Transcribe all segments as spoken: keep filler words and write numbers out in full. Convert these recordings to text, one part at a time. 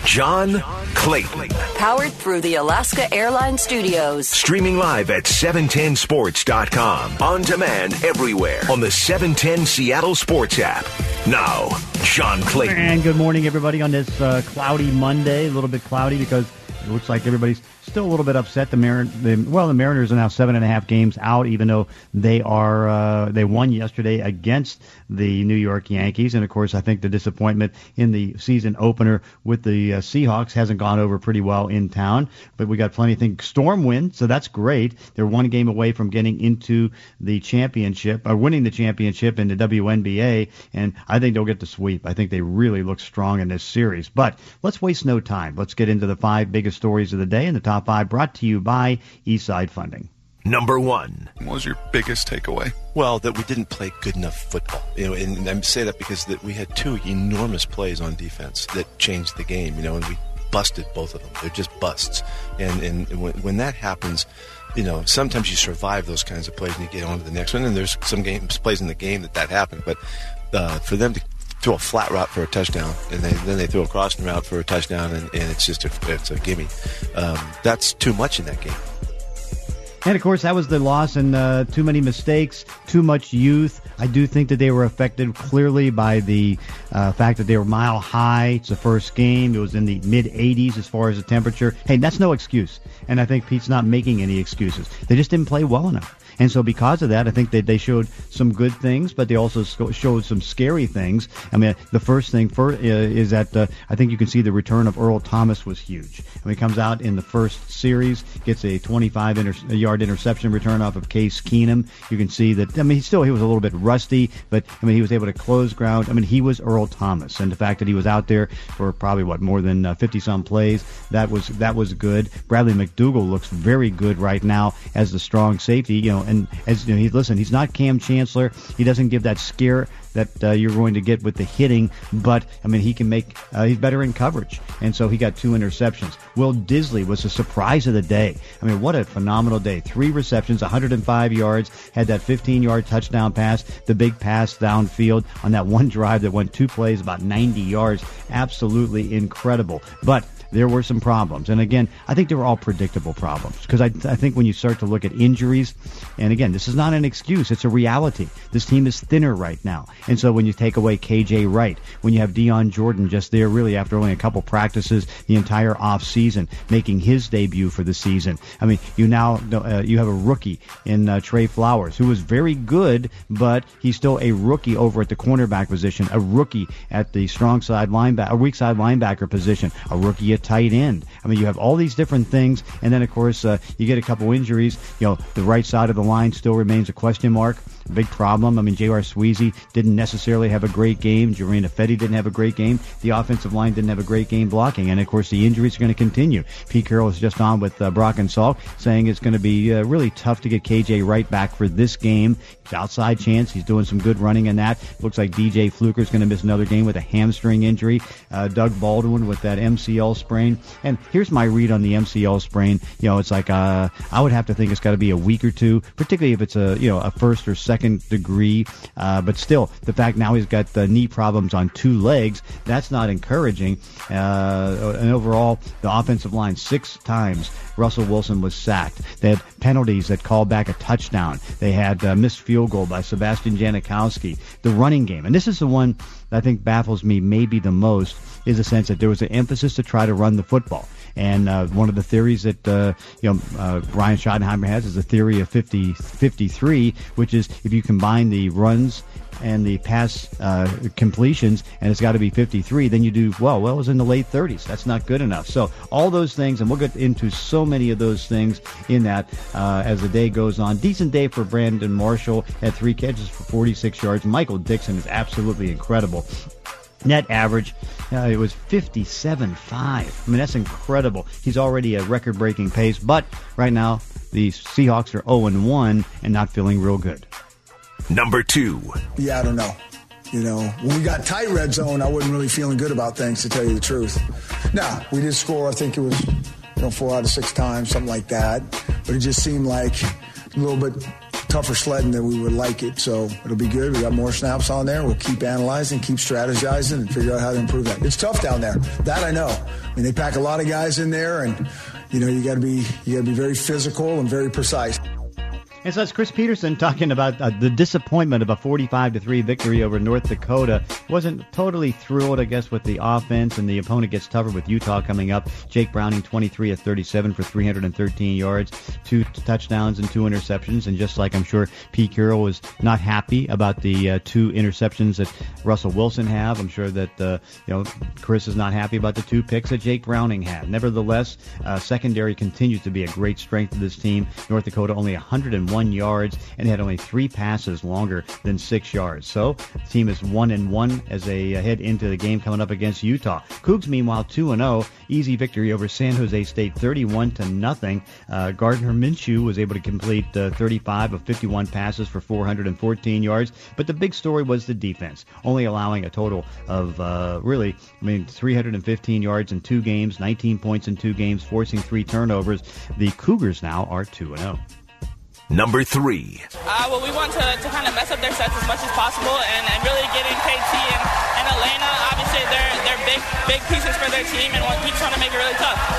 John Clayton. Powered through the Alaska Airlines Studios. Streaming live at seven ten sports dot com. On demand everywhere on the seven ten Seattle Sports app. Now, John Clayton. And good morning, everybody, on this uh, cloudy Monday. A little bit cloudy because it looks like everybody's still a little bit upset. The Marin- the, well, the Mariners are now seven and a half games out, even though they are uh, they won yesterday against the New York Yankees. And of course, I think the disappointment in the season opener with the uh, Seahawks hasn't gone over pretty well in town. But we got plenty of things. Storm win, so that's great. They're one game away from getting into the championship, or winning the championship in the W N B A. And I think they'll get the sweep. I think they really look strong in this series. But let's waste no time. Let's get into the five biggest stories of the day, and the top five brought to you by Eastside Funding. Number one. What was your biggest takeaway? Well, that we didn't play good enough football. You know, and, and I say that because that we had two enormous plays on defense that changed the game. You know, and we busted both of them. They're just busts. And and when, when that happens, you know, sometimes you survive those kinds of plays and you get on to the next one. And there's some games plays in the game that that happened. But uh, for them to throw a flat route for a touchdown, and they, then they throw a crossing route for a touchdown, and, and it's just a, it's a gimme. Um, that's too much in that game. And, of course, that was the loss, and uh, too many mistakes, too much youth. I do think that they were affected clearly by the uh, fact that they were mile high. It's the first game. It was in the mid eighties as far as the temperature. Hey, that's no excuse. And I think Pete's not making any excuses. They just didn't play well enough. And so because of that, I think that they showed some good things, but they also showed some scary things. I mean, the first thing for, uh, is that uh, I think you can see the return of Earl Thomas was huge. I mean, he comes out in the first series, gets a twenty-five yard interception return off of Case Keenum. You can see that, I mean, he still, he was a little bit rusty, but, I mean, he was able to close ground. I mean, he was Earl Thomas. And the fact that he was out there for probably, what, more than uh, fifty-some plays, that was that was good. Bradley McDougall looks very good right now as the strong safety, you know, and as you know, he, listen, he's not Cam Chancellor. He doesn't give that scare that uh, you're going to get with the hitting, but I mean, he can make. Uh, he's better in coverage, and so he got two interceptions. Will Disley was the surprise of the day. I mean, what a phenomenal day! Three receptions, one hundred five yards, had that fifteen yard touchdown pass, the big pass downfield on that one drive that went two plays, about ninety yards. Absolutely incredible, but there were some problems. And again, I think they were all predictable problems because I, I think when you start to look at injuries, and again, this is not an excuse, it's a reality. This team is thinner right now. And so when you take away K J Wright, when you have Dion Jordan just there really after only a couple practices the entire off season, making his debut for the season. I mean, you now uh, you have a rookie in uh, Trey Flowers, who was very good, but he's still a rookie over at the cornerback position, a rookie at the strong side linebacker, a weak side linebacker position, a rookie at tight end. I mean, you have all these different things, and then of course uh, you get a couple injuries. You know, the right side of the line still remains a question mark. Big problem. I mean, J R. Sweezy didn't necessarily have a great game. Jorina Fetty didn't have a great game. The offensive line didn't have a great game blocking. And, of course, the injuries are going to continue. Pete Carroll is just on with uh, Brock and Salk saying it's going to be uh, really tough to get K J Wright back for this game. It's outside chance. He's doing some good running in that. Looks like D J Fluker is going to miss another game with a hamstring injury. Uh, Doug Baldwin with that M C L sprain. And here's my read on the M C L sprain. You know, it's like uh, I would have to think it's got to be a week or two, particularly if it's a, you know, a first or second degree, uh, but still, the fact now he's got the knee problems on two legs, that's not encouraging. Uh, and overall, the offensive line, six times Russell Wilson was sacked. They had penalties that called back a touchdown. They had a missed field goal by Sebastian Janikowski. The running game, and this is the one that I think baffles me maybe the most, is the sense that there was an emphasis to try to run the football. And uh, one of the theories that uh, you know uh, Brian Schottenheimer has is the theory of fifty fifty-three, which is if you combine the runs and the pass uh, completions, and it's got to be fifty-three, then you do, well, well, it was in the late thirties. That's not good enough. So all those things, and we'll get into so many of those things in that uh, as the day goes on. Decent day for Brandon Marshall, had three catches for forty-six yards. Michael Dixon is absolutely incredible. Net average, uh, it was fifty-seven five. I mean, that's incredible. He's already a record-breaking pace, but right now the Seahawks are oh and one and not feeling real good. Number two. Yeah, I don't know. You know, when we got tight red zone, I wasn't really feeling good about things, to tell you the truth. Now, we did score, I think it was, you know, four out of six times, something like that. But it just seemed like a little bit tougher sledding than we would like it. So it'll be good. We got more snaps on there. We'll keep analyzing, keep strategizing, and figure out how to improve that. It's tough down there. That I know. I mean, they pack a lot of guys in there, and you know you got to be you got to be very physical and very precise. And so that's Chris Peterson talking about uh, the disappointment of a forty-five to three victory over North Dakota. Wasn't totally thrilled, I guess, with the offense, and the opponent gets tougher with Utah coming up. Jake Browning, twenty-three of thirty-seven for three hundred thirteen yards, two touchdowns and two interceptions. And just like I'm sure Pete Carroll was not happy about the uh, two interceptions that Russell Wilson have, I'm sure that uh, you know Chris is not happy about the two picks that Jake Browning had. Nevertheless, uh, secondary continues to be a great strength of this team. North Dakota only one hundred one yards and had only three passes longer than six yards. So the team is one and one as they head into the game coming up against Utah. Cougs, meanwhile, two and zero. Easy victory over San Jose State, thirty-one to nothing. Uh, Gardner Minshew was able to complete uh, thirty-five of fifty-one passes for four hundred fourteen yards. But the big story was the defense, only allowing a total of uh, really, I mean, three hundred fifteen yards in two games, nineteen points in two games, forcing three turnovers. The Cougars now are two and zero. Number three. Uh, well, we want to, to kind of mess up their sets as much as possible and, and really get in K T and, and Elena. Obviously, they're, they're big big pieces for their team, and we just want to make it really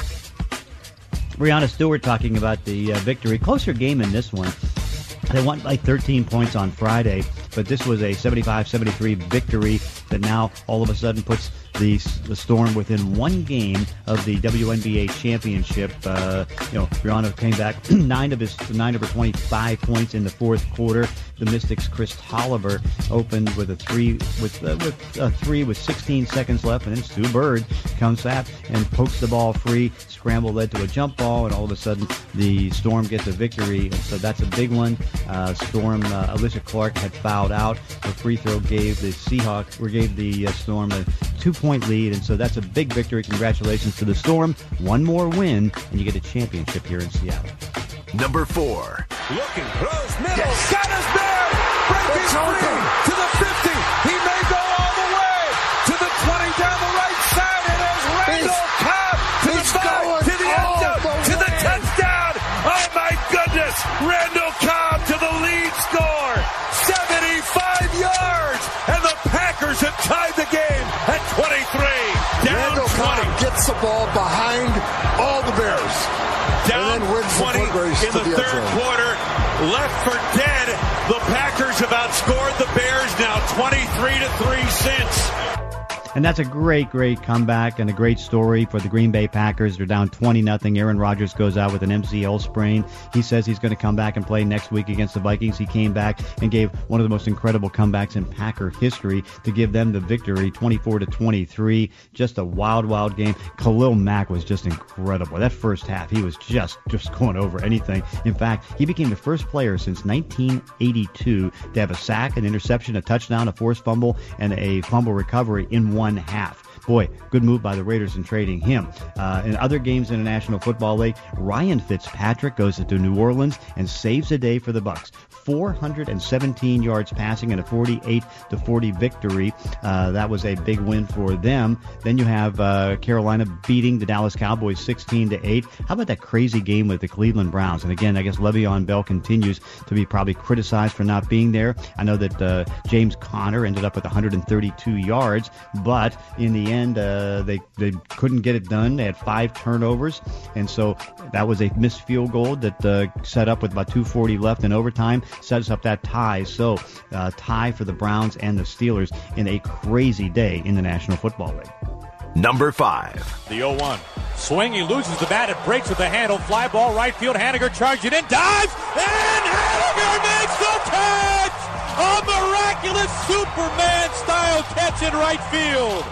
tough. Brianna Stewart talking about the uh, victory. Closer game in this one. They won by thirteen points on Friday, but this was a seventy-five seventy-three victory that now all of a sudden puts the, the Storm within one game of the W N B A championship. Uh, you know, Brianna came back nine of his nine of her twenty-five points in the fourth quarter. The Mystics' Chris Tolliver opened with a three with uh, with a three with sixteen seconds left, and then Stu Bird comes up and pokes the ball free. Scramble led to a jump ball, and all of a sudden the Storm gets a victory. And so that's a big one. Uh, Storm uh, Alicia Clark had fouled out. Her free throw gave the Seahawks or gave the uh, Storm a two-point lead, and so that's a big victory. Congratulations to the Storm. One more win, and you get a championship here in Seattle. Number four. Looking, throws, middle, yes. Got his man, breaking free to the fifty. He may go all the way to the twenty down the right side. It is Randall Cobb to the five, to the end zone, to the touchdown. Oh my goodness, Randall Cobb to the lead score, seventy-five yards, and the Packers have tied the game at twenty-three. Down Randall twenty. Cobb gets the ball behind all the Bears. Down twenty in the third quarter, left for dead. The Packers have outscored the Bears now twenty-three to three since. And that's a great, great comeback and a great story for the Green Bay Packers. They're down twenty nothing. Aaron Rodgers goes out with an M C L sprain. He says he's going to come back and play next week against the Vikings. He came back and gave one of the most incredible comebacks in Packer history to give them the victory, twenty-four to twenty-three. Just a wild, wild game. Khalil Mack was just incredible. That first half, he was just, just going over anything. In fact, he became the first player since nineteen eighty-two to have a sack, an interception, a touchdown, a forced fumble, and a fumble recovery in one half. Boy, good move by the Raiders in trading him. Uh, in other games in the National Football League, Ryan Fitzpatrick goes to New Orleans and saves the day for the Bucs. four hundred seventeen yards passing and a forty-eight to forty victory. Uh, that was a big win for them. Then you have uh, Carolina beating the Dallas Cowboys sixteen to eight. How about that crazy game with the Cleveland Browns? And again, I guess Le'Veon Bell continues to be probably criticized for not being there. I know that uh, James Conner ended up with one hundred thirty-two yards, but in the end, uh, they, they couldn't get it done. They had five turnovers, and so that was a missed field goal that uh, set up with about two forty left in overtime, sets up that tie. So uh, tie for the Browns and the Steelers in a crazy day in the National Football League. Number five. The oh one. Swing, he loses the bat, it breaks with the handle, fly ball, right field, Haniger charging in, dives, and Haniger makes the catch! A miraculous Superman-style catch in right field.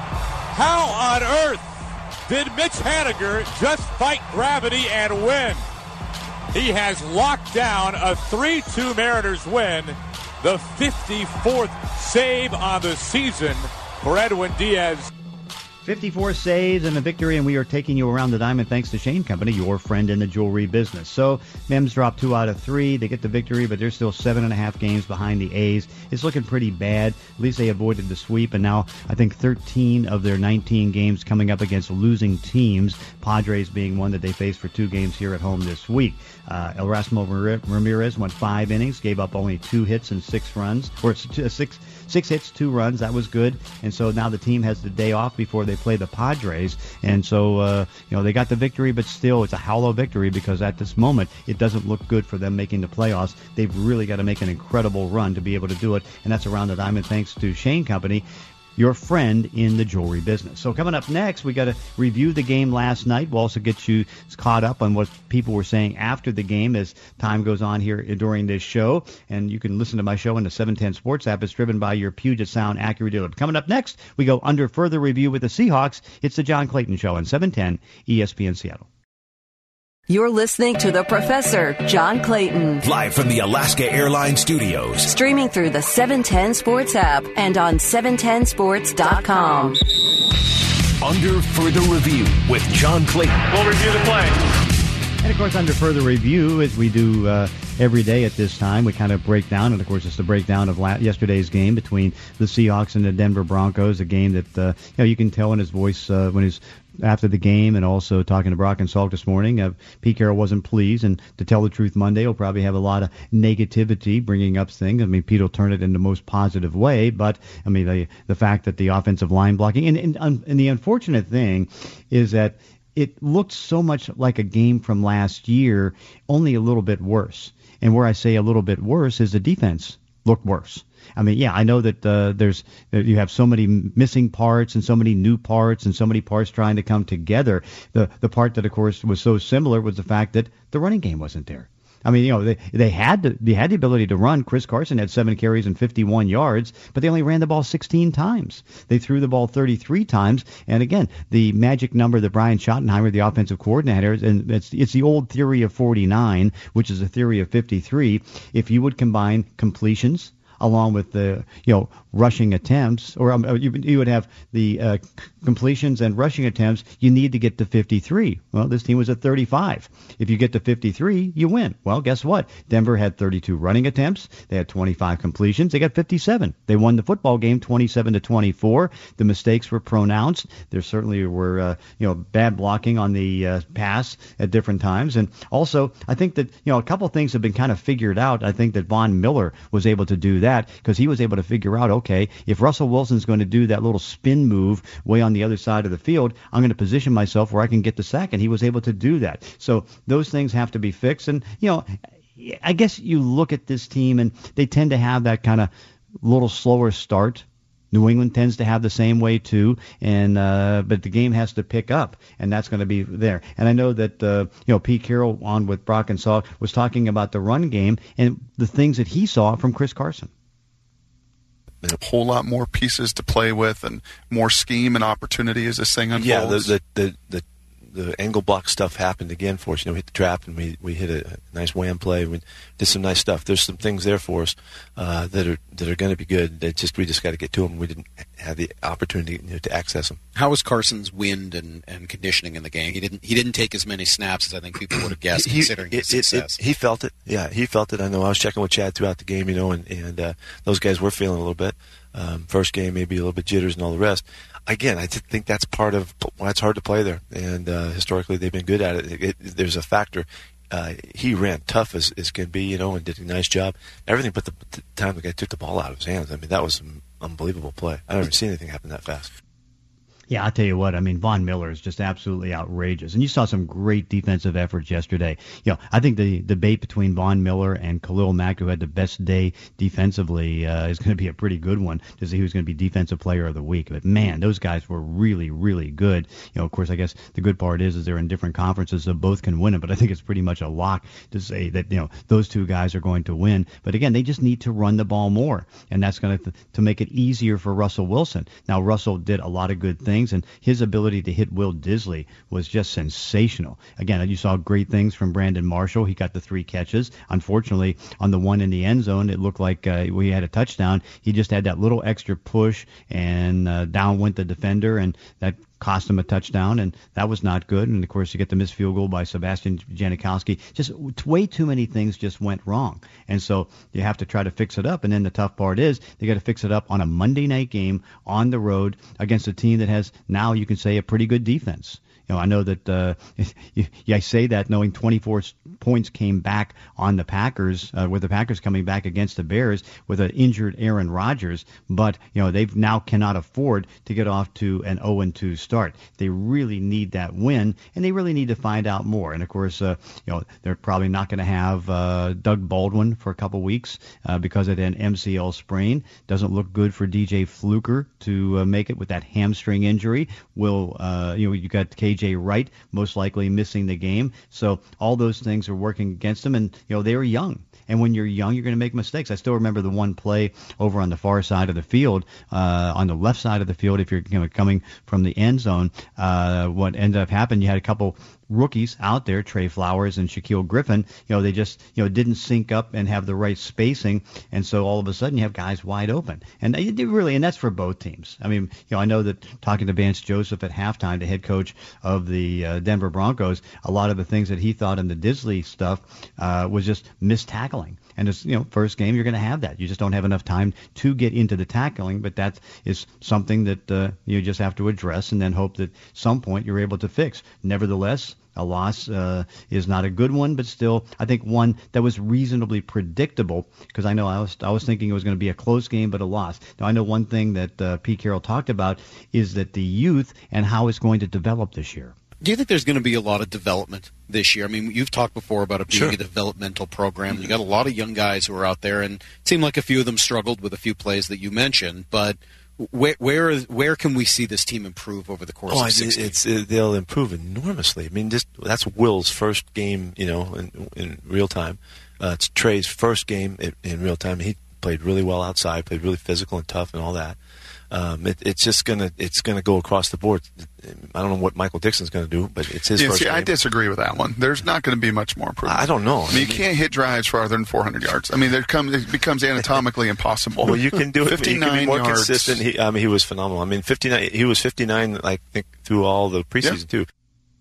How on earth did Mitch Haniger just fight gravity and win? He has locked down a three two Mariners win, the fifty-fourth save on the season for Edwin Diaz. fifty-four saves and a victory, and we are taking you around the diamond thanks to Shane Company, your friend in the jewelry business. So, Mems dropped two out of three. They get the victory, but they're still seven and a half games behind the A's. It's looking pretty bad. At least they avoided the sweep, and now I think thirteen of their nineteen games coming up against losing teams, Padres being one that they face for two games here at home this week. Uh, Erasmo Ramirez went five innings, gave up only two hits and six runs, or six six hits, two runs. That was good. And so now the team has the day off before they play the Padres. And so, uh, you know, they got the victory, but still it's a hollow victory because at this moment it doesn't look good for them making the playoffs. They've really got to make an incredible run to be able to do it. And that's around the diamond thanks to Shane Company, your friend in the jewelry business. So coming up next, we got to review the game last night. We'll also get you caught up on what people were saying after the game as time goes on here during this show. And you can listen to my show in the seven ten Sports app. It's driven by your Puget Sound Acura dealer. Coming up next, we go under further review with the Seahawks. It's the John Clayton Show on seven ten E S P N Seattle. You're listening to The Professor, John Clayton. Live from the Alaska Airlines Studios. Streaming through the seven ten Sports app and on seven ten sports dot com. Under further review with John Clayton. We'll review the play. And, of course, under further review, as we do uh, every day at this time, we kind of break down, and, of course, it's the breakdown of la- yesterday's game between the Seahawks and the Denver Broncos, a game that, uh, you know, you can tell in his voice uh, when he's after the game and also talking to Brock and Salk this morning. Uh, Pete Carroll wasn't pleased, and to tell the truth, Monday will probably have a lot of negativity bringing up things. I mean, Pete will turn it in the most positive way, but, I mean, the the fact that the offensive line blocking, and, and, and the unfortunate thing is that it looked so much like a game from last year, only a little bit worse. And where I say a little bit worse is the defense looked worse. I mean, yeah, I know that uh, there's you have so many missing parts and so many new parts and so many parts trying to come together. The the part that, of course, was so similar was the fact that the running game wasn't there. I mean, you know, they they had the, they had the ability to run. Chris Carson had seven carries and fifty-one yards, but they only ran the ball sixteen times. They threw the ball thirty-three times. And again, the magic number that Brian Schottenheimer, the offensive coordinator, and it's it's the old theory of forty-nine, which is a theory of fifty-three. If you would combine completions along with the, you know, rushing attempts, or um, you, you would have the uh, completions and rushing attempts, you need to get to fifty-three. Well, this team was at thirty-five. If you get to fifty-three, you win. Well, guess what? Denver had thirty-two running attempts. They had twenty-five completions. They got fifty-seven. They won the football game twenty-seven to twenty-four. The mistakes were pronounced. There certainly were, uh, you know, bad blocking on the uh, pass at different times. And also, I think that, you know, a couple things have been kind of figured out. I think that Von Miller was able to do that because he was able to figure out, okay, if Russell Wilson's going to do that little spin move way on the other side of the field, I'm going to position myself where I can get the sack, and he was able to do that. So those things have to be fixed. And, you know, I guess you look at this team, and they tend to have that kind of little slower start. New England tends to have the same way too, and uh, but the game has to pick up, and that's going to be there. And I know that uh, you know Pete Carroll on with Brock and Salk was talking about the run game and the things that he saw from Chris Carson. A whole lot more pieces to play with and more scheme and opportunity as this thing unfolds. Yeah, the the the, the the angle block stuff happened again for us. You know, we hit the trap and we, we hit a nice wham play. We did some nice stuff. There's some things there for us uh, that are that are going to be good. That just we just got to get to them. We didn't have the opportunity, you know, to access them. How was Carson's wind and, and conditioning in the game? He didn't he didn't take as many snaps as I think people would have guessed, he, considering it, his success. It, it, he felt it. Yeah, he felt it. I know. I was checking with Chad throughout the game, you know, and and uh, those guys were feeling a little bit. Um, first game, maybe a little bit jitters and all the rest. Again, I think that's part of why it's hard to play there. And uh, historically, they've been good at it. it, it there's a factor. Uh, he ran tough as, as can be, you know, and did a nice job. Everything but the, the time the guy took the ball out of his hands. I mean, that was an unbelievable play. I've never seen anything happen that fast. Yeah, I'll tell you what. I mean, Von Miller is just absolutely outrageous. And you saw some great defensive efforts yesterday. You know, I think the debate between Von Miller and Khalil Mack, who had the best day defensively, uh, is going to be a pretty good one to see who's going to be Defensive Player of the Week. But, man, those guys were really, really good. You know, of course, I guess the good part is, is they're in different conferences, so both can win it. But I think it's pretty much a lock to say that, you know, those two guys are going to win. But, again, they just need to run the ball more. And that's going to to make it easier for Russell Wilson. Now, Russell did a lot of good things. And his ability to hit Will Disley was just sensational. Again, you saw great things from Brandon Marshall. He got the three catches. Unfortunately, on the one in the end zone, it looked like uh, we had a touchdown. He just had that little extra push, and uh, down went the defender, and that cost them a touchdown, and that was not good. And, of course, you get the missed field goal by Sebastian Janikowski. Just way too many things just went wrong. And so you have to try to fix it up. And then the tough part is they got to fix it up on a Monday night game on the road against a team that has now, you can say, a pretty good defense. You know, I know that uh, you, I say that knowing twenty-four points came back on the Packers, uh, with the Packers coming back against the Bears with an injured Aaron Rodgers. But, you know, they now cannot afford to get off to an oh and two start. They really need that win, and they really need to find out more. And, of course, uh, you know, they're probably not going to have uh, Doug Baldwin for a couple weeks uh, because of an M C L sprain. Doesn't look good for D J Fluker to uh, make it with that hamstring injury. Will, uh, you know, you got K J Wright most likely missing the game. So all those things are working against them, and you know they were young. And when you're young, you're going to make mistakes. I still remember the one play over on the far side of the field, uh, on the left side of the field. If you're you know, coming from the end zone, uh, what ended up happening, you had a couple rookies out there, Trey Flowers and Shaquille Griffin. You know, they just you know didn't sync up and have the right spacing, and so all of a sudden you have guys wide open. And they did really, and that's for both teams. I mean, you know, I know that talking to Vance Joseph at halftime, the head coach of the uh, Denver Broncos, a lot of the things that he thought in the Disley stuff uh, was just missed tackling. And it's, you know, first game, you're going to have that. You just don't have enough time to get into the tackling, but that is something that uh, you just have to address and then hope that some point you're able to fix. Nevertheless, a loss uh, is not a good one, but still, I think one that was reasonably predictable, because I know I was I was thinking it was going to be a close game, but a loss. Now, I know one thing that uh, Pete Carroll talked about is that the youth and how it's going to develop this year. Do you think there's going to be a lot of development this year? I mean, you've talked before about it being sure. a developmental program. You got a lot of young guys who are out there, and it seemed like a few of them struggled with a few plays that you mentioned. But where where, where can we see this team improve over the course oh, of six it's, games? It's, they'll improve enormously. I mean, just that's Will's first game, you know, in, in real time. Uh, it's Trey's first game in, in real time. He played really well outside, played really physical and tough and all that. Um, it, it's just gonna it's gonna go across the board. I don't know what Michael Dixon's going to do, but it's his yeah, first see, game. I disagree with that one. There's not going to be much more improvement. I don't know. I mean, you can't hit drives farther than four hundred yards. I mean, there comes it becomes anatomically impossible. Well, you can do it. fifty-nine you can be more yards. consistent. He, I mean, he was phenomenal. I mean, fifty-nine. He was fifty-nine, I think, through all the preseason yeah. too.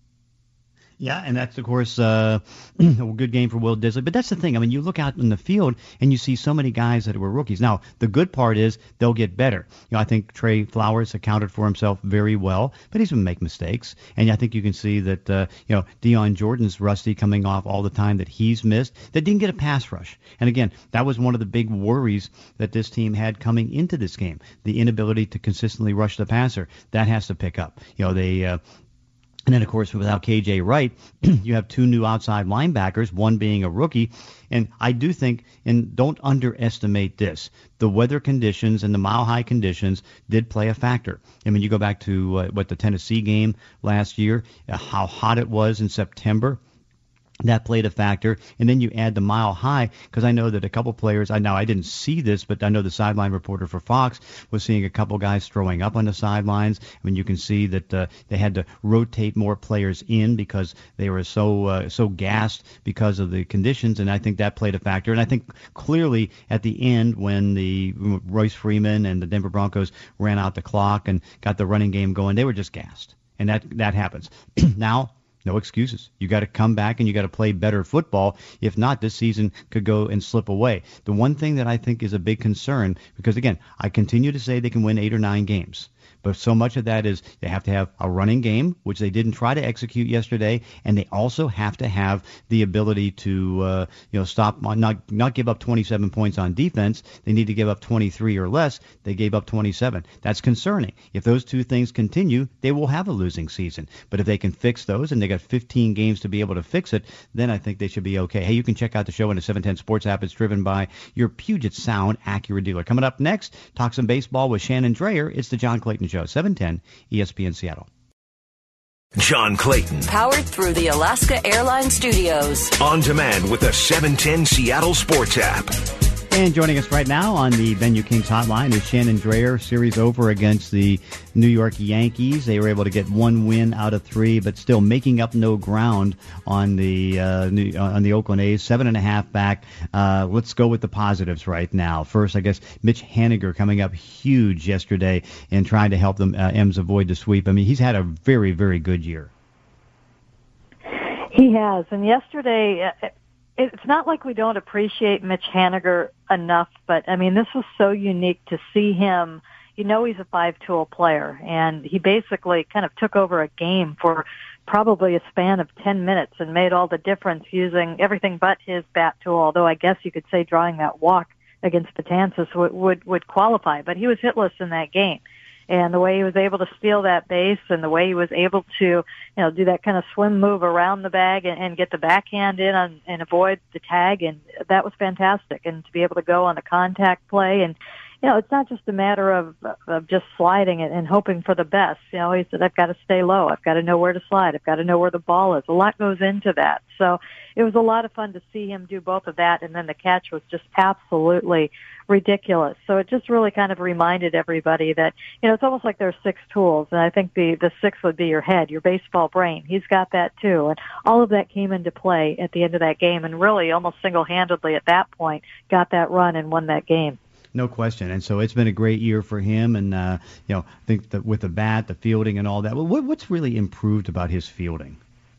Yeah, and that's, of course, uh, a good game for Will Disley. But that's the thing. I mean, you look out in the field, and you see so many guys that were rookies. Now, the good part is they'll get better. You know, I think Trey Flowers accounted for himself very well, but he's going to make mistakes. And I think you can see that, uh, you know, Deion Jordan's rusty coming off all the time that he's missed, that didn't get a pass rush. And, again, that was one of the big worries that this team had coming into this game, the inability to consistently rush the passer. That has to pick up. You know, they uh, – And then, of course, without K J Wright, you have two new outside linebackers, one being a rookie. And I do think, and don't underestimate this, the weather conditions and the mile-high conditions did play a factor. I mean, you go back to, uh, what, the Tennessee game last year, uh, how hot it was in September. That played a factor. And then you add the mile high, because I know that a couple players, I now I didn't see this, but I know the sideline reporter for Fox was seeing a couple guys throwing up on the sidelines. I mean, you can see that uh, they had to rotate more players in because they were so uh, so gassed because of the conditions, and I think that played a factor. And I think clearly at the end when the Royce Freeman and the Denver Broncos ran out the clock and got the running game going, they were just gassed. And that, that happens. Now, no excuses. You got to come back and you got to play better football. If not, this season could go and slip away. The one thing that I think is a big concern, because again, I continue to say they can win eight or nine games. But so much of that is they have to have a running game, which they didn't try to execute yesterday, and they also have to have the ability to, uh, you know, stop, not not give up twenty-seven points on defense. They need to give up twenty-three or less. They gave up twenty-seven. That's concerning. If those two things continue, they will have a losing season. But if they can fix those, and they got fifteen games to be able to fix it, then I think they should be okay. Hey, you can check out the show in the seven ten Sports app. It's driven by your Puget Sound Acura dealer. Coming up next, talk some baseball with Shannon Dreyer. It's the John Clayton Show. seven ten E S P N Seattle. John Clayton. Powered through the Alaska Airlines Studios. On demand with the seven ten Seattle Sports app. And joining us right now on the Venue Kings hotline is Shannon Drayer. Series over against the New York Yankees. They were able to get one win out of three, but still making up no ground on the uh, New, on the Oakland A's. Seven and a half back. Uh, let's go with the positives right now. First, I guess Mitch Haniger coming up huge yesterday and trying to help them uh, M's avoid the sweep. I mean, he's had a very, very good year. He has, and yesterday. Uh, It's not like we don't appreciate Mitch Haniger enough, but, I mean, this was so unique to see him. You know he's a five-tool player, and he basically kind of took over a game for probably a span of ten minutes and made all the difference using everything but his bat tool, although I guess you could say drawing that walk against Betances would, would, would qualify. But he was hitless in that game. And the way he was able to steal that base and the way he was able to, you know, do that kind of swim move around the bag and, and get the backhand in on, and avoid the tag, and that was fantastic. And to be able to go on the contact play, and, you know, it's not just a matter of, of just sliding it and hoping for the best. You know, he said, I've got to stay low. I've got to know where to slide. I've got to know where the ball is. A lot goes into that. So it was a lot of fun to see him do both of that, and then the catch was just absolutely ridiculous. So it just really kind of reminded everybody that, you know, it's almost like there's six tools, and I think the, the sixth would be your head, your baseball brain. He's got that too, and all of that came into play at the end of that game, and really almost single-handedly at that point got that run and won that game. No question. And so it's been a great year for him, and, uh, you know, I think that with the bat, the fielding and all that, well, what, what's really improved about his fielding?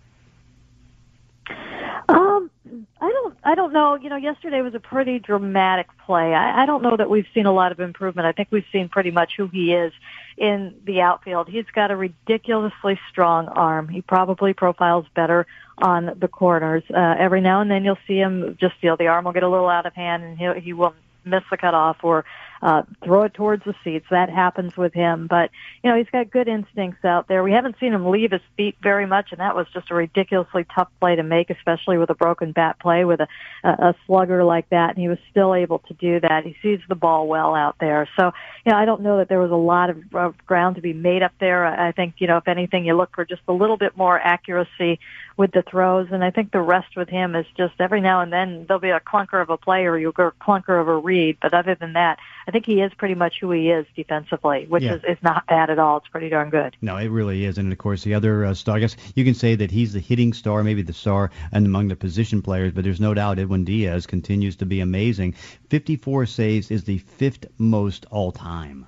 Um, I don't, I don't know. You know, yesterday was a pretty dramatic play. I, I don't know that we've seen a lot of improvement. I think we've seen pretty much who he is in the outfield. He's got a ridiculously strong arm. He probably profiles better on the corners. Uh, every now and then you'll see him just feel the arm will get a little out of hand, and he he will miss the cutoff or uh, throw it towards the seats. That happens with him. But, you know, he's got good instincts out there. We haven't seen him leave his feet very much, and that was just a ridiculously tough play to make, especially with a broken bat play with a, a slugger like that, and he was still able to do that. He sees the ball well out there. So, you know, I don't know that there was a lot of, of ground to be made up there. I think, you know, if anything, you look for just a little bit more accuracy with the throws, and I think the rest with him is just every now and then there'll be a clunker of a play or you'll get a clunker of a read, but other than that, I think he is pretty much who he is defensively, which yeah. is, is not bad at all. It's pretty darn good. No, it really is. And, of course, the other uh, star, I guess you can say that he's the hitting star, maybe the star and among the position players, but there's no doubt Edwin Diaz continues to be amazing. fifty-four saves is the fifth most all-time.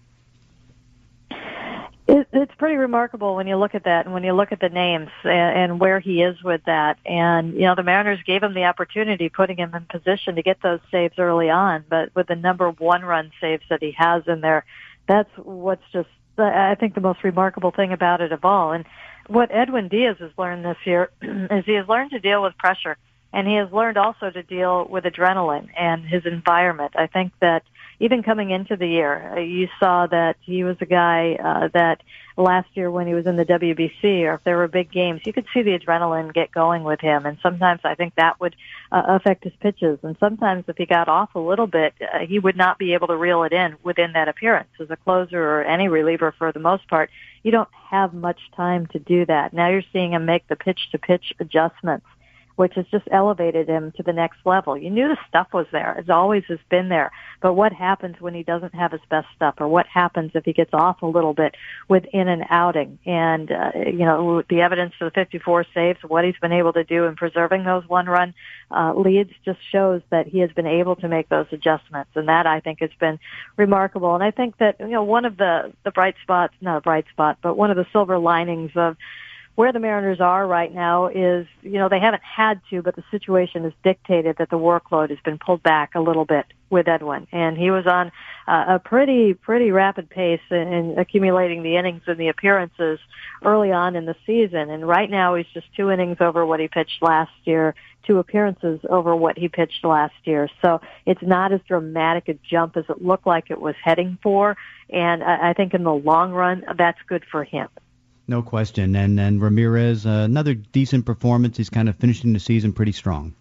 It, it's pretty remarkable when you look at that and when you look at the names and, and where he is with that. And, you know, the Mariners gave him the opportunity, putting him in position to get those saves early on. But with the number of one-run saves that he has in there, that's what's just, I think, the most remarkable thing about it of all. And what Edwin Diaz has learned this year is he has learned to deal with pressure. And he has learned also to deal with adrenaline and his environment. I think that even coming into the year, uh, you saw that he was a guy uh, that last year when he was in the W B C, or if there were big games, you could see the adrenaline get going with him. And sometimes I think that would uh, affect his pitches. And sometimes if he got off a little bit, uh, he would not be able to reel it in within that appearance. As a closer or any reliever for the most part, you don't have much time to do that. Now you're seeing him make the pitch-to-pitch adjustments, which has just elevated him to the next level. You knew the stuff was there. It always has been there. But what happens when he doesn't have his best stuff, or what happens if he gets off a little bit within an outing? And, uh, you know, the evidence for the fifty-four saves, what he's been able to do in preserving those one-run uh, leads just shows that he has been able to make those adjustments. And that, I think, has been remarkable. And I think that, you know, one of the, the bright spots, not a bright spot, but one of the silver linings of where the Mariners are right now is, you know, they haven't had to, but the situation has dictated that the workload has been pulled back a little bit with Edwin. And he was on uh, a pretty, pretty rapid pace in, in accumulating the innings and the appearances early on in the season. And right now he's just two innings over what he pitched last year, two appearances over what he pitched last year. So it's not as dramatic a jump as it looked like it was heading for. And I, I think in the long run, that's good for him. No question. And then Ramirez, uh, another decent performance. He's kind of finishing the season pretty strong.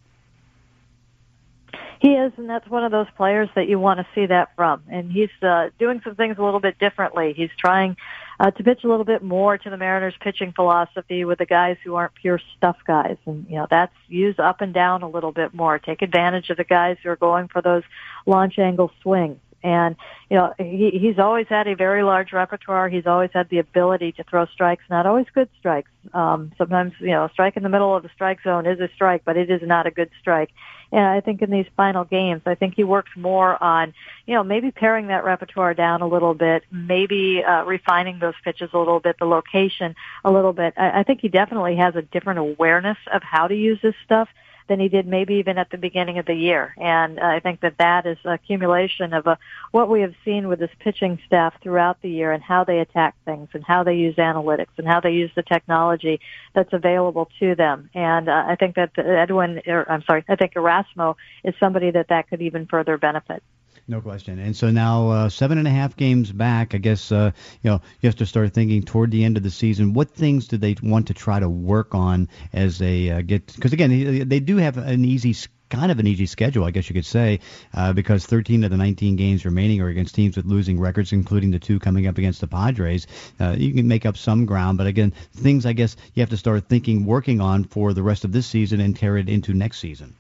He is, and that's one of those players that you want to see that from. And he's uh, doing some things a little bit differently. He's trying uh, to pitch a little bit more to the Mariners' pitching philosophy with the guys who aren't pure stuff guys. And, you know, that's use up and down a little bit more. Take advantage of the guys who are going for those launch angle swings. And, you know, he, he's always had a very large repertoire. He's always had the ability to throw strikes, not always good strikes. Um, sometimes, you know, a strike in the middle of the strike zone is a strike, but it is not a good strike. And I think in these final games, I think he works more on, you know, maybe paring that repertoire down a little bit, maybe uh, refining those pitches a little bit, the location a little bit. I, I think he definitely has a different awareness of how to use this stuff than he did maybe even at the beginning of the year. And uh, I think that that is an accumulation of uh, what we have seen with this pitching staff throughout the year and how they attack things and how they use analytics and how they use the technology that's available to them. And uh, I think that Edwin, or, I'm sorry, I think Erasmo is somebody that that could even further benefit. No question. And so now uh, seven and a half games back, I guess, uh, you know, you have to start thinking toward the end of the season, what things do they want to try to work on as they uh, get, because again, they do have an easy, kind of an easy schedule, I guess you could say, uh, because thirteen of the nineteen games remaining are against teams with losing records, including the two coming up against the Padres. Uh, you can make up some ground, but again, things I guess you have to start thinking, working on for the rest of this season and carry it into next season.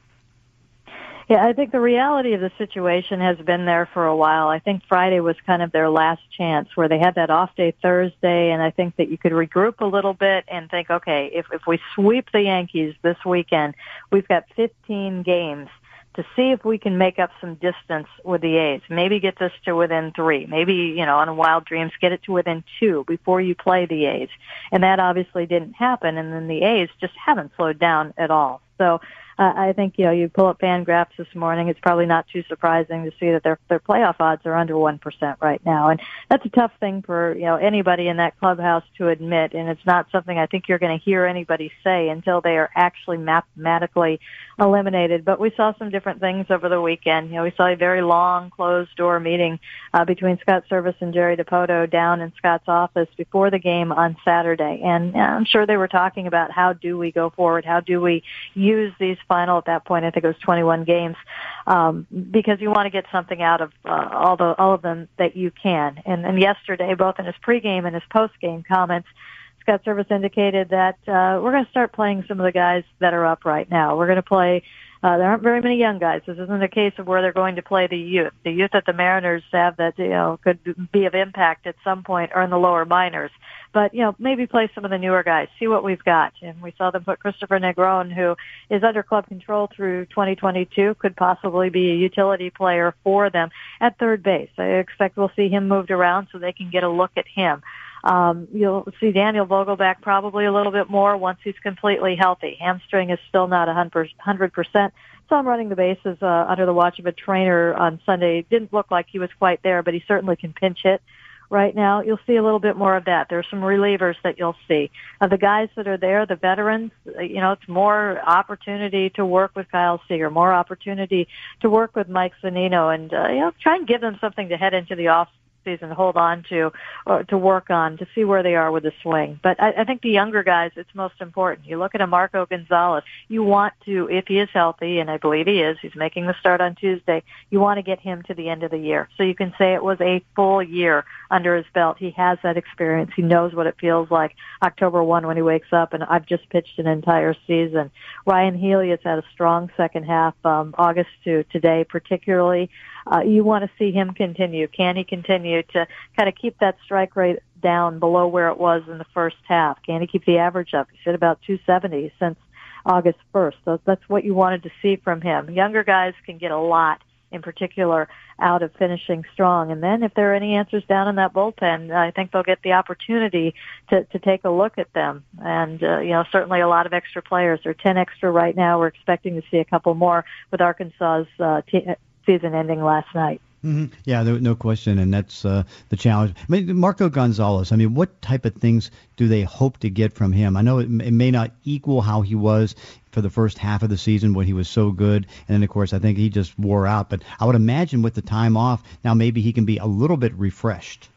Yeah, I think the reality of the situation has been there for a while. I think Friday was kind of their last chance where they had that off day Thursday, and I think that you could regroup a little bit and think, okay, if, if we sweep the Yankees this weekend, we've got fifteen games to see if we can make up some distance with the A's. Maybe get this to within three. Maybe, you know, on Wild Dreams, get it to within two before you play the A's. And that obviously didn't happen, and then the A's just haven't slowed down at all. So Uh, I think, you know, you pull up FanGraphs this morning, it's probably not too surprising to see that their their playoff odds are under one percent right now. And that's a tough thing for, you know, anybody in that clubhouse to admit. And it's not something I think you're going to hear anybody say until they are actually mathematically eliminated. But we saw some different things over the weekend. You know, we saw a very long closed-door meeting uh, between Scott Service and Jerry Dipoto down in Scott's office before the game on Saturday. And uh, I'm sure they were talking about how do we go forward, how do we use these final, at that point, I think it was twenty-one games, um, because you want to get something out of uh, all the all of them that you can. And, and yesterday, both in his pregame and his postgame comments, Scott Service indicated that uh, we're going to start playing some of the guys that are up right now. We're going to play. Uh, there aren't very many young guys. This isn't a case of where they're going to play the youth. The youth that the Mariners have that, you know, could be of impact at some point are in the lower minors. But, you know, maybe play some of the newer guys, see what we've got. And we saw them put Christopher Negron, who is under club control through twenty twenty-two, could possibly be a utility player for them at third base. I expect we'll see him moved around so they can get a look at him. Um, you'll see Daniel Vogelback probably a little bit more once he's completely healthy. Hamstring is still not one hundred percent. Saw him running the bases uh, under the watch of a trainer on Sunday. Didn't look like he was quite there, but he certainly can pinch hit right now. You'll see a little bit more of that. There are some relievers that you'll see. Uh, the guys that are there, the veterans, uh, you know, it's more opportunity to work with Kyle Seager, more opportunity to work with Mike Zunino, and, uh, you know, try and give them something to head into the off season, hold on to, or to work on, to see where they are with the swing. But I, I think the younger guys, it's most important. You look at a Marco Gonzalez, you want to, if he is healthy, and I believe he is, he's making the start on Tuesday, you want to get him to the end of the year. So you can say it was a full year under his belt. He has that experience. He knows what it feels like October first when he wakes up, and I've just pitched an entire season. Ryan Healy has had a strong second half, um, August to today particularly. Uh, you want to see him continue. Can he continue to kind of keep that strike rate down below where it was in the first half? Can he keep the average up? He's hit about two seventy since August first. So that's what you wanted to see from him. Younger guys can get a lot, in particular, out of finishing strong. And then if there are any answers down in that bullpen, I think they'll get the opportunity to, to take a look at them. And, uh, you know, certainly a lot of extra players. There are ten extra right now. We're expecting to see a couple more with Arkansas's uh, t- season ending last night. Mm-hmm. Yeah, no, no question, and that's uh, the challenge. I mean, Marco Gonzalez, I mean, what type of things do they hope to get from him? I know it, it may not equal how he was for the first half of the season when he was so good, and then, of course, I think he just wore out. But I would imagine with the time off, now maybe he can be a little bit refreshed.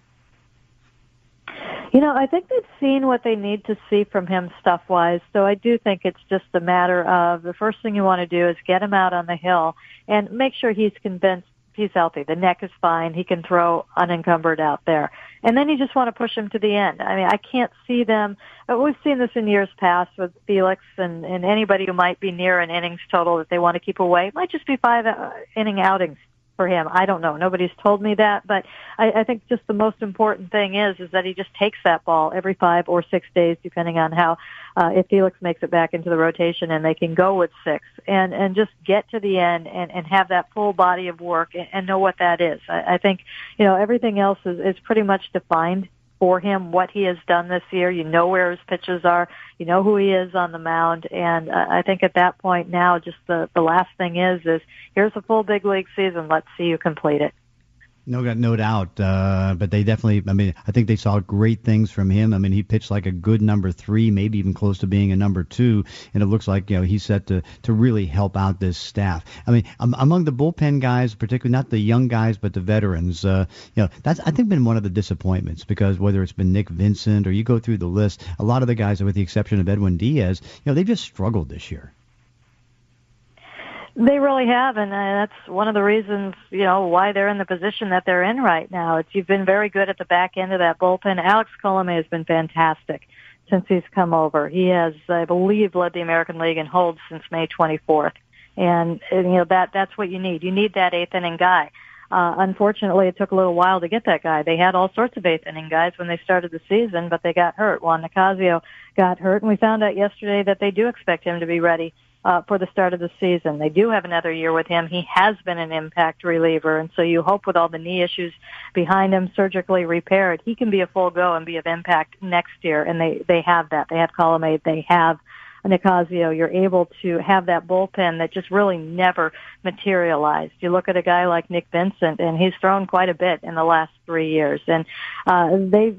You know, I think they've seen what they need to see from him stuff-wise, so I do think it's just a matter of the first thing you want to do is get him out on the hill and make sure he's convinced he's healthy. The neck is fine. He can throw unencumbered out there. And then you just want to push him to the end. I mean, I can't see them. We've seen this in years past with Felix and, and anybody who might be near an innings total that they want to keep away. It might just be five uh, inning outings for him. I don't know. Nobody's told me that, but I, I think just the most important thing is is that he just takes that ball every five or six days, depending on how uh, if Felix makes it back into the rotation and they can go with six, and and just get to the end and and have that full body of work and, and know what that is. I, I think you know everything else is is pretty much defined for him, what he has done this year. You know where his pitches are. You know who he is on the mound. And uh, I think at that point now, just the, the last thing is, is here's a full big league season. Let's see you complete it. No, no doubt. Uh, but they definitely, I mean, I think they saw great things from him. I mean, he pitched like a good number three, maybe even close to being a number two. And it looks like, you know, he's set to, to really help out this staff. I mean, um, among the bullpen guys, particularly not the young guys, but the veterans, uh, you know, that's, I think, been one of the disappointments, because whether it's been Nick Vincent or you go through the list, a lot of the guys, with the exception of Edwin Diaz, you know, they've just struggled this year. They really have, and uh, that's one of the reasons, you know, why they're in the position that they're in right now. It's you've been very good at the back end of that bullpen. Alex Colomé has been fantastic since he's come over. He has, I believe, led the American League in holds since May twenty-fourth, and, and you know that that's what you need. You need that eighth inning guy. Uh, unfortunately, it took a little while to get that guy. They had all sorts of eighth inning guys when they started the season, but they got hurt. Juan Nicasio got hurt, and we found out yesterday that they do expect him to be ready Uh, for the start of the season. They do have another year with him. He has been an impact reliever, and so you hope with all the knee issues behind him, surgically repaired, he can be a full go and be of impact next year, and they, they have that. They have Colomé, they have Nicasio. You're able to have that bullpen that just really never materialized. You look at a guy like Nick Vincent, and he's thrown quite a bit in the last three years, and uh, they've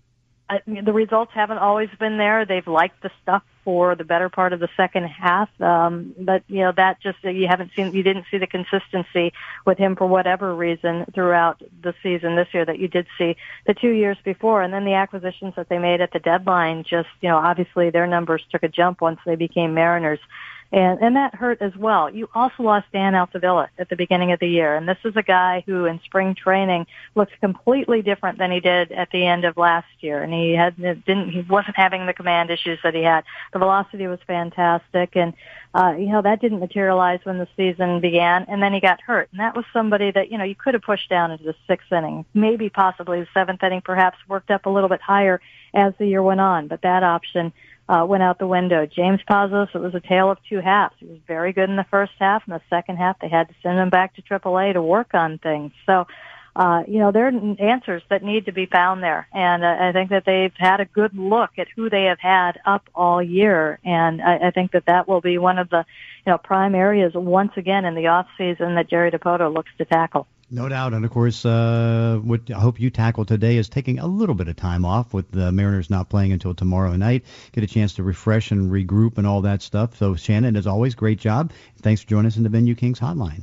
I mean, the results haven't always been there. They've liked the stuff for the better part of the second half, um, but you know that just you haven't seen, you didn't see the consistency with him for whatever reason throughout the season this year that you did see the two years before. And then the acquisitions that they made at the deadline, just you know, obviously their numbers took a jump once they became Mariners. And, and that hurt as well. You also lost Dan Altavilla at the beginning of the year. And this is a guy who in spring training looks completely different than he did at the end of last year. And he had, didn't, he wasn't having the command issues that he had. The velocity was fantastic. And, uh, you know, that didn't materialize when the season began. And then he got hurt. And that was somebody that, you know, you could have pushed down into the sixth inning, maybe possibly the seventh inning, perhaps worked up a little bit higher as the year went on. But that option Uh, went out the window. James Pazos, it was a tale of two halves. He was very good in the first half. In the second half, they had to send him back to triple A to work on things. So, uh, you know, there are answers that need to be found there. And uh, I think that they've had a good look at who they have had up all year. And I, I think that that will be one of the, you know, prime areas once again in the off season that Jerry Dipoto looks to tackle. No doubt. And, of course, uh, what I hope you tackle today is taking a little bit of time off with the Mariners not playing until tomorrow night. Get a chance to refresh and regroup and all that stuff. So, Shannon, as always, great job. Thanks for joining us in the Venue Kings hotline.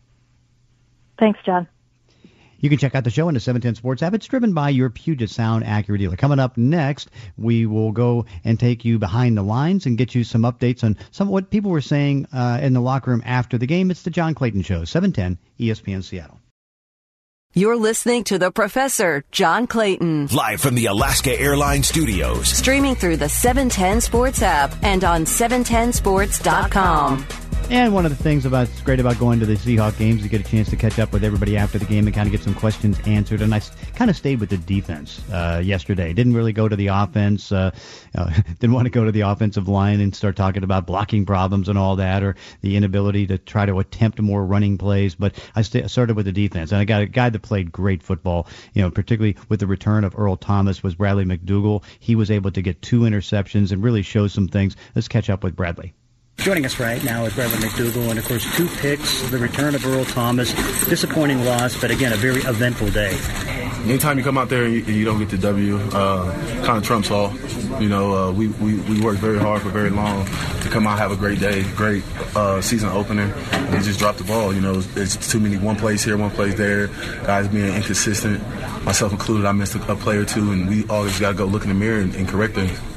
Thanks, John. You can check out the show on the seven ten Sports app. It's driven by your Puget Sound Acura dealer. Coming up next, we will go and take you behind the lines and get you some updates on some of what people were saying uh, in the locker room after the game. It's the John Clayton Show, seven ten E S P N Seattle. You're listening to The Professor, John Clayton. Live from the Alaska Airlines Studios. Streaming through the seven ten Sports app and on seven ten sports dot com. And one of the things about it's great about going to the Seahawk games, you get a chance to catch up with everybody after the game and kind of get some questions answered. And I kind of stayed with the defense uh, yesterday. Didn't really go to the offense. Uh, uh, didn't want to go to the offensive line and start talking about blocking problems and all that, or the inability to try to attempt more running plays. But I st- started with the defense, and I got a guy that played great football. You know, particularly with the return of Earl Thomas was Bradley McDougald. He was able to get two interceptions and really show some things. Let's catch up with Bradley. Joining us right now is Bradley McDougald, and of course two picks, the return of Earl Thomas, disappointing loss, but again a very eventful day. Anytime you come out there and you, you don't get the W, uh, kind of trumps all. You know, uh, we, we, we worked very hard for very long to come out, have a great day, great uh, season opener, and just drop the ball. You know, it's too many one place here, one place there, guys being inconsistent, myself included. I missed a, a play or two, and we always got to go look in the mirror and, and correct things.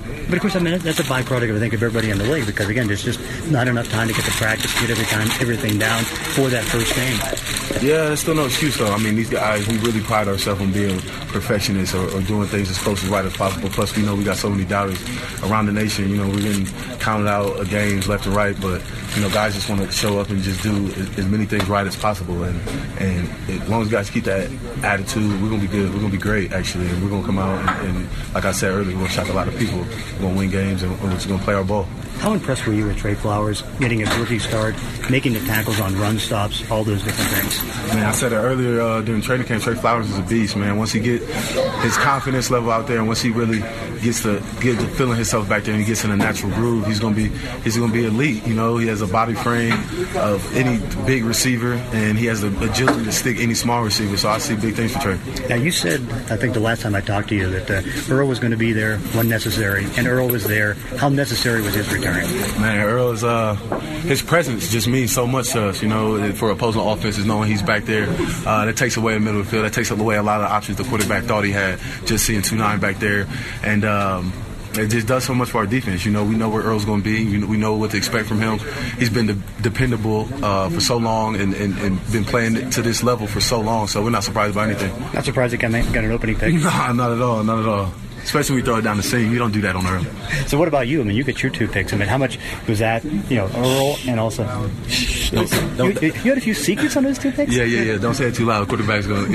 But, of course, I mean, that's a byproduct, I think, of everybody in the league because, again, there's just not enough time to get to practice, get every time, everything down for that first game. Yeah, there's still no excuse, though. I mean, these guys, we really pride ourselves on being perfectionists or, or doing things as close as right as possible. Plus, we know we got so many doubters around the nation. You know, we're getting counted out of games left and right, but, you know, guys just want to show up and just do as, as many things right as possible. And, and as long as guys keep that attitude, we're going to be good. We're going to be great, actually. And we're going to come out and, and, like I said earlier, we're going to shock a lot of people. We're going to win games, and we're just going to play our ball. How impressed were you with Trey Flowers, getting his rookie start, making the tackles on run stops, all those different things? Man, I said it earlier uh, during training camp, Trey Flowers is a beast, man. Once he get his confidence level out there, and once he really gets to get to feeling himself back there and he gets in a natural groove, he's gonna be he's gonna be elite. You know, he has a body frame of any big receiver, and he has the agility to stick any small receiver. So I see big things for Trey. Now you said, I think the last time I talked to you, that uh, Earl was going to be there when necessary, and Earl was there. How necessary was his return? Man, Earl is uh, his presence just means so much to us. You know, for opposing offenses, knowing he's back there, uh, that takes away the middle of the field. That takes away a lot of the options the quarterback thought he had. Just seeing two nine back there, and um, it just does so much for our defense. You know, we know where Earl's going to be. We know what to expect from him. He's been de- dependable uh, for so long and, and, and been playing to this level for so long. So we're not surprised by anything. Not surprised he got an opening pick. Nah, not at all. Not at all. Especially when we throw it down the seam. You don't do that on Earl. So what about you? I mean, you get your two picks. I mean, how much was that, you know, Earl and also... Don't, don't, you, you had a few secrets on those two picks? Yeah, yeah, yeah. Don't say it too loud. The quarterback's going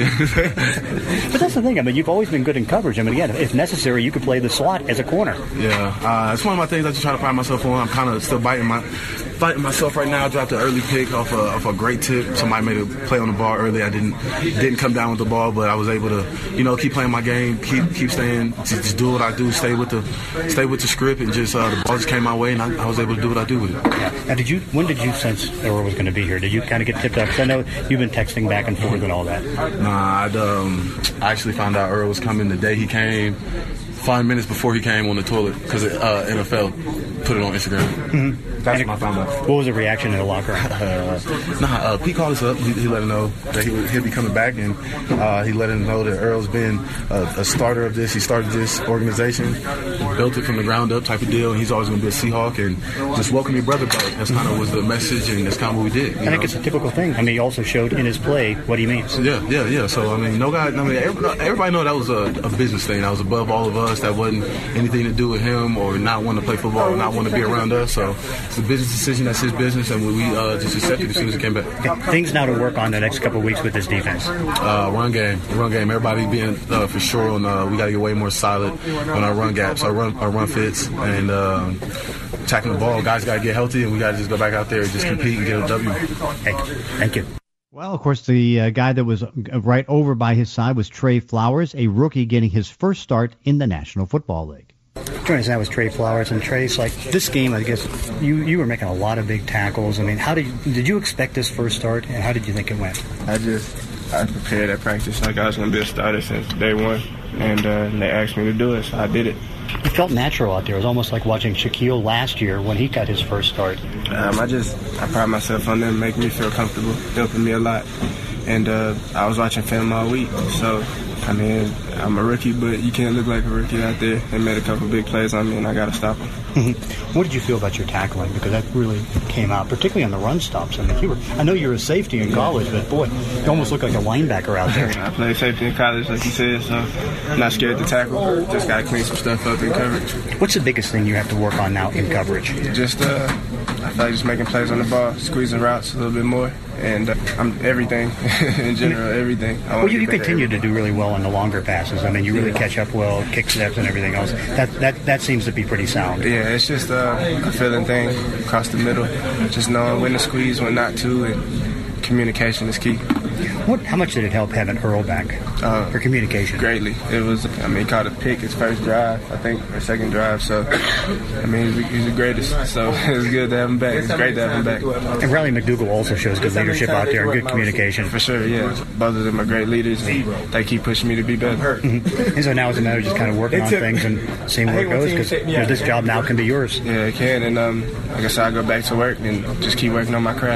to... But that's the thing. I mean, you've always been good in coverage. I mean, again, if necessary, you could play the slot as a corner. Yeah. Uh, it's one of my things I just try to pride myself on. I'm kind of still biting my... fighting myself right now. I dropped an early pick off a, off a great tip. Somebody made a play on the ball early. I didn't didn't come down with the ball, but I was able to, you know, keep playing my game, keep keep staying, just do what I do, stay with the stay with the script, and just uh, the ball just came my way, and I, I was able to do what I do with it. Yeah. Now, did you? When did you sense Earl was going to be here? Did you kind of get tipped up? Because I know you've been texting back and forth and all that. Nah, I'd, um, I actually found out Earl was coming the day he came. Five minutes before he came on the toilet because uh, N F L put it on Instagram. Mm-hmm. That's when I found out. What was the reaction in the locker room? Uh, nah, uh, Pete called us up. He, he let him know that he would, he'll be coming back, and uh, he let him know that Earl's been a, a starter of this. He started this organization, built it from the ground up type of deal, and he's always going to be a Seahawk, and just welcome your brother back. That's kind of was the message, and that's kind of what we did. I know? think it's a typical thing. I mean, he also showed in his play what he means. Yeah, yeah, yeah. So, I mean, no guy, I mean, everybody, everybody know that was a, a business thing. That was above all of us. That wasn't anything to do with him or not wanting to play football or not wanting to be around us. So it's a business decision. That's his business, and we uh, just accepted as soon as he came back. Okay. Things now to work on the next couple of weeks with this defense. Uh, run game, run game. Everybody being uh, for sure on. Uh, we got to get way more solid on our run gaps, our run, our run fits, and uh, attacking the ball. Guys got to get healthy, and we got to just go back out there and just compete and get a W. Hey, thank you. Well, of course, the uh, guy that was right over by his side was Trey Flowers, a rookie getting his first start in the National Football League. Joining us now was Trey Flowers, and Trey's like this game. I guess you you were making a lot of big tackles. I mean, how did you, did you expect this first start, and how did you think it went? I just I prepared at practice like I was going to be a starter since day one, and uh, they asked me to do it, so I did it. It felt natural out there. It was almost like watching Shaquille last year when he got his first start. Um, I just I pride myself on them, making me feel comfortable, helping me a lot, and uh, I was watching film all week, so. I mean, I'm a rookie, but you can't look like a rookie out there. They made a couple big plays on me, and I got to stop them. Mm-hmm. What did you feel about your tackling? Because that really came out, particularly on the run stops. I mean, you were, I know you were a safety in college, but boy, you almost look like a linebacker out there. I played safety in college, like you said, so I'm not scared to tackle. Just got to clean some stuff up in coverage. What's the biggest thing you have to work on now in coverage? Just, uh, I feel like just making plays on the ball, squeezing routes a little bit more. And uh, I'm everything in general, everything. I well, you, you continue to do really well on the longer passes. I mean, you really yeah. catch up well, kick steps and everything else. That that that seems to be pretty sound. Yeah, it's just uh, a feeling thing across the middle, just knowing when to squeeze, when not to, and communication is key. What? How much did it help having Earl back uh, for communication? Greatly. It was. I mean, he caught a pick his first drive, I think, or second drive. So, I mean, he's, he's the greatest. So it was good to have him back. It's great to have him back. And Riley McDougall also shows good leadership out there and good communication. For sure, yeah. Both of them are great leaders, and they keep pushing me to be better. Mm-hmm. And so now it's a matter of just kind of working on things and seeing where it goes, because you know, this job now can be yours. Yeah, it can. And um, like I said, I go back to work and just keep working on my craft.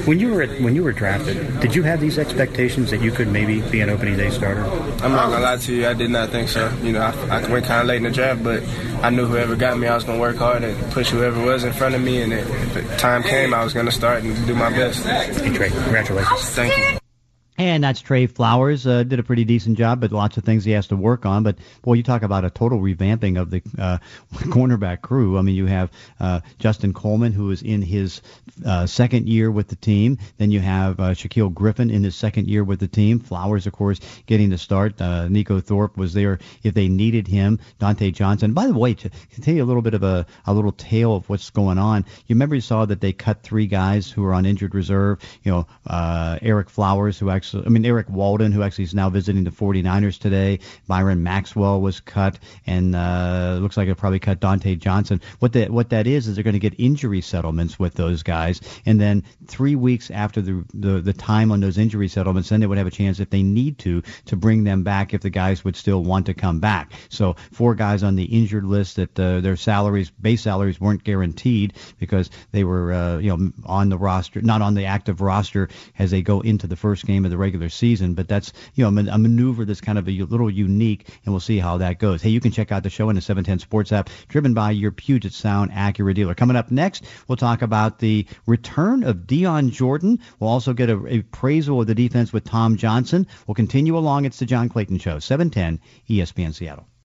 When you were at, when you were drafted, did you have these expectations that you could maybe be an opening day starter? I'm not gonna lie to you, I did not think so. You know, I, I went kind of late in the draft, but I knew whoever got me, I was gonna work hard and push whoever was in front of me, and if the time came, I was gonna start and do my best. Hey Trey, congratulations! Thank you. And that's Trey Flowers. Uh, did a pretty decent job, but lots of things he has to work on. But, boy, you talk about a total revamping of the uh, cornerback crew. I mean, you have uh, Justin Coleman, who is in his uh, second year with the team. Then you have uh, Shaquille Griffin in his second year with the team. Flowers, of course, getting the start. Uh, Nico Thorpe was there if they needed him. Dante Johnson. By the way, to, to tell you a little bit of a, a little tale of what's going on, you remember you saw that they cut three guys who were on injured reserve. You know, uh, Eric Flowers, who actually I mean, Eric Walden, who actually is now visiting the 49ers today. Byron Maxwell was cut, and uh, looks like it probably cut Dante Johnson. What that what that is is they're going to get injury settlements with those guys, and then three weeks after the, the the time on those injury settlements, then they would have a chance, if they need to, to bring them back if the guys would still want to come back. So four guys on the injured list that uh, their salaries, base salaries, weren't guaranteed because they were uh, you know on the roster, not on the active roster as they go into the first game of the regular season. But that's you know a maneuver that's kind of a little unique, and we'll see how that goes. Hey, you can check out the show in the seven ten Sports app, driven by your Puget Sound Acura dealer. Coming up next, we'll talk about the return of Dion Jordan. We'll also get a, a appraisal of the defense with Tom Johnson. We'll continue along. It's the John Clayton Show, seven ten E S P N Seattle.